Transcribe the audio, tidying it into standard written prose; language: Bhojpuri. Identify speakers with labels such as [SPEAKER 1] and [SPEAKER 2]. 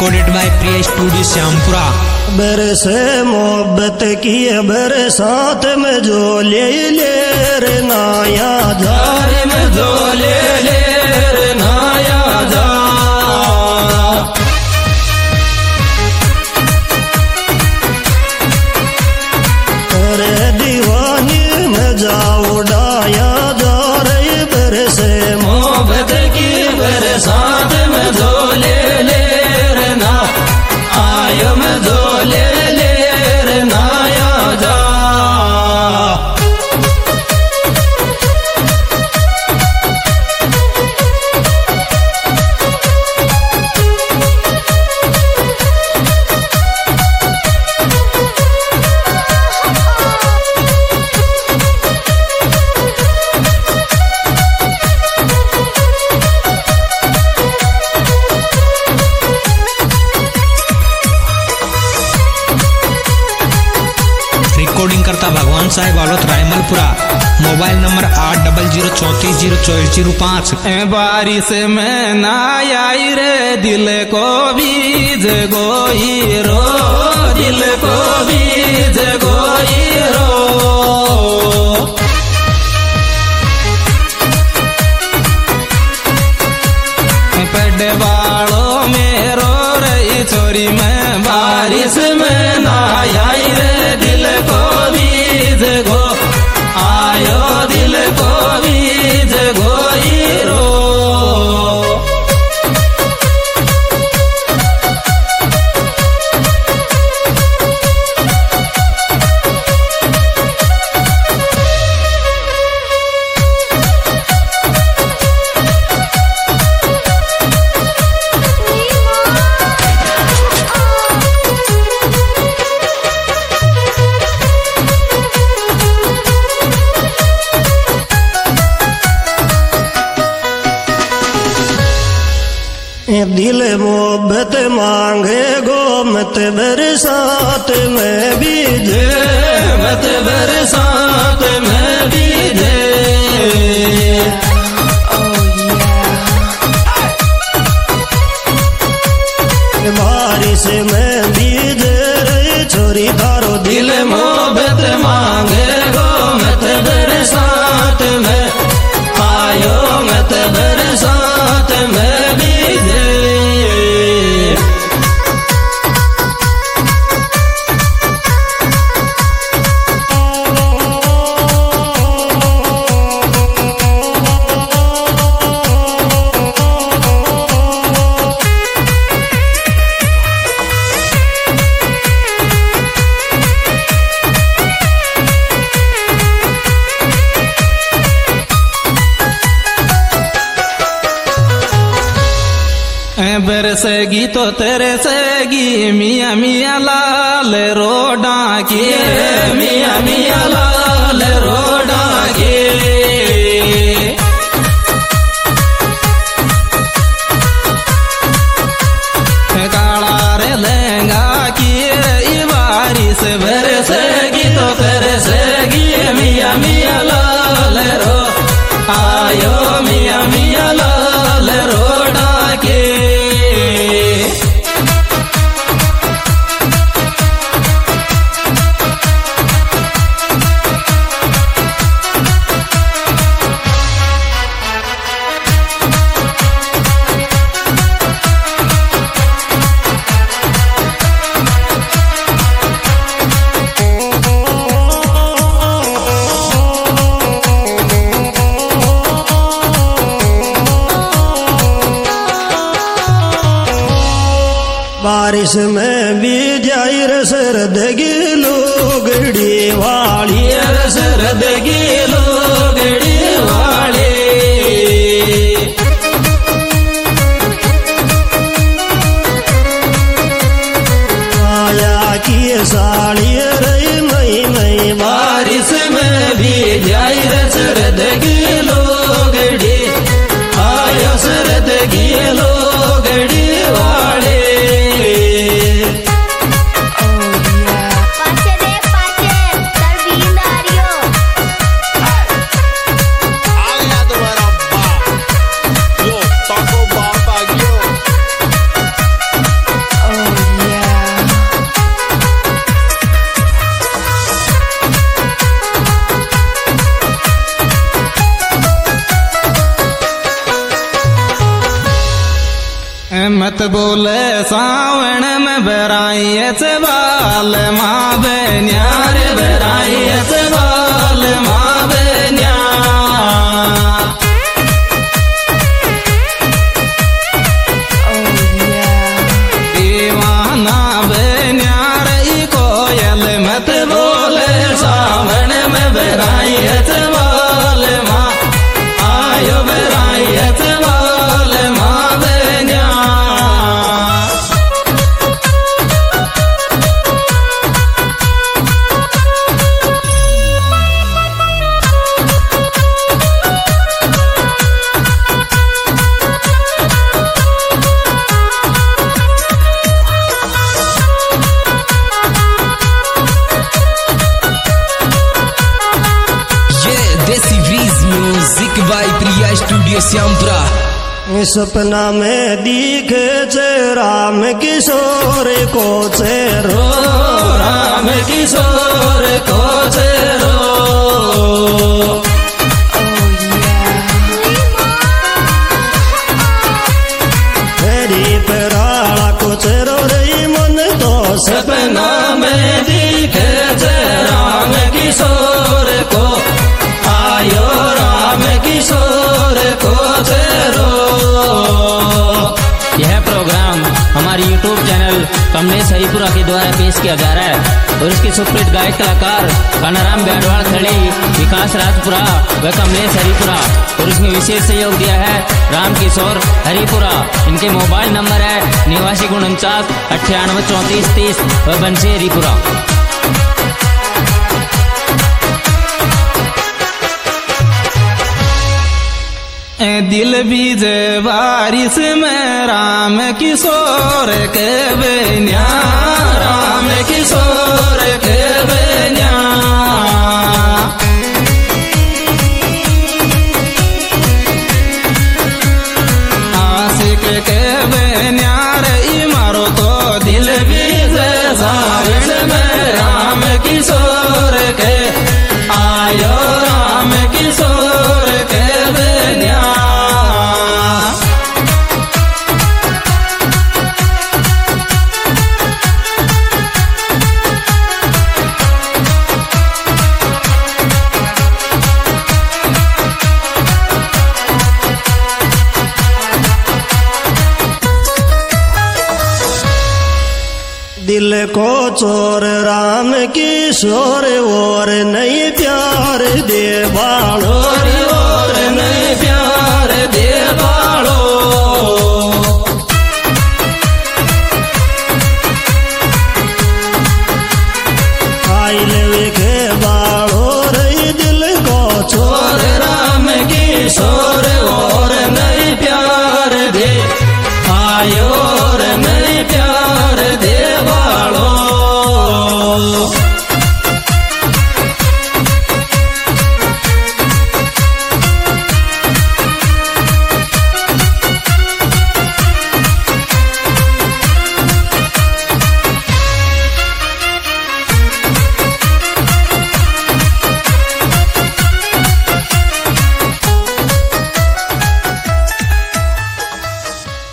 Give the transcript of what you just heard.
[SPEAKER 1] Recorded by Priya studio Shyampura.
[SPEAKER 2] बरसे मोहब्बत की बरसात में जो ले रे नाया झार में जो ले रे नाया जा। अरे दीवानी में जाओ डाया जा रही बरसे मोहब्बत की बरसात में जो ले रे ना आयो में जो ले रे नाया जा।
[SPEAKER 1] रिकॉर्डिंग करता भगवान साहेब आलोत रायमलपुरा। Mobile number 8034344005।
[SPEAKER 2] बारिश में ना आई रे दिल को बीज गोई रो, दिल को बीज गोई रो। पेडवाड़ों में रो रही छोरी में बारिश में ना आई रे दिल को बीज गो आयो, दिल को बीज गोई रो। दिल मोहब्बत मांगे गो मत बरसात में बीजे, मत बरसात में बीजे। बारिश में बीजे रे छोरी तारो दिल मोहब्बत मांगे गो मत बरसात में आयो, मत बरसात में बीजे। बरसेगी तो तेरे सेगी मियाँ मियाँ लाल रोडा की, मियाँ मियाँ लाल रोडा की। काला रे लहंगा की बारिश बरसेगी तो तेरे सेगी मियाँ मियाँ लाल रो आयो, मियाँ मियाँ लाल रोडा के। बारिश में भी जाई रसरद की लोगड़ी वाली, रसरद की लोगड़ी वाली। आया की साड़ी रही मई बारिश में भी जाई रसरद की लोगड़ी आया, सरद की लोगड़ी वाले।
[SPEAKER 3] पाचे
[SPEAKER 2] मत बोले सावण में बराइयत बाल माँ बेन्यार बराइयत बाल माँ बेन्या दीवाना बेन्यार ई कोयल मत बोले सावण में बराइयत बाल माँ आयो बराइयत बाल माँ बेन्या
[SPEAKER 3] music by Priya studio Shyampura.
[SPEAKER 4] सपना में दिखे छे राम किशोर को चेहरो
[SPEAKER 2] राम किशोर को चेहरो
[SPEAKER 4] हरी पराला को चेहरो रे मन तो
[SPEAKER 2] सपना में दिखे छे राम किशोर को आयो राम किशोर को चेहरो। यह प्रोग्राम हमारे YouTube चैनल कमलेश हरिपुरा के द्वारा पेश किया जा रहा है और इसके सुप्रसिद्ध गायक कलाकार कानाराम बैडवाल खड़े, विकास राजपुरा व कमलेश हरिपुरा और इसमें विशेष सहयोग दिया है राम किशोर हरिपुरा। इनके मोबाइल नंबर है 8949 98 34 30 व बंसी हरिपुरा। दिल बीजे बारिश में राम किशोर के बेन्या राम किशोर के बेन्या आशिक के बेन्या रे मारो तो दिल बीजे सावन में राम किशोर के आयो राम किशोर के बेन्या
[SPEAKER 4] दिल को चोर राम किशोर और नहीं